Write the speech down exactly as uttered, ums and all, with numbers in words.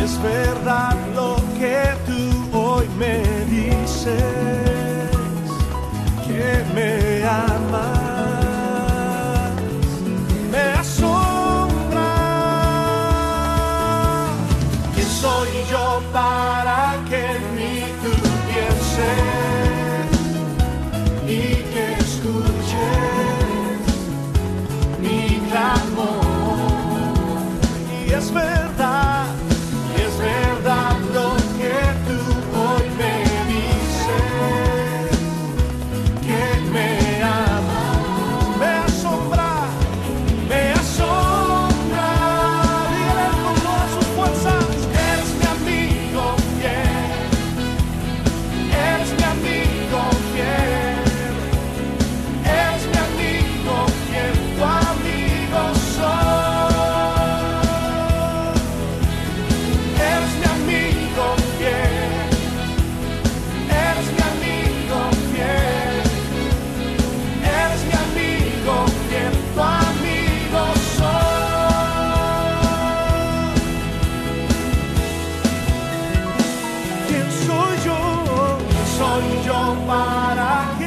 es verdad lo que tú hoy me dices, que me amas. Me asombra. ¿Quién soy yo para que en mí tú pienses y que escuches mi clamor? Y es verdad, y es verdad lo que tú hoy me dices, que me amas. Me asombra, me asombra. Dígale con todas sus fuerzas: eres mi amigo fiel, eres mi amigo fiel, eres mi amigo fiel, tu amigo soy. Eres mi amigo fiel, eres mi amigo fiel, eres mi amigo fiel, tu amigo soy. ¿Quién soy yo? ¿Quién soy yo para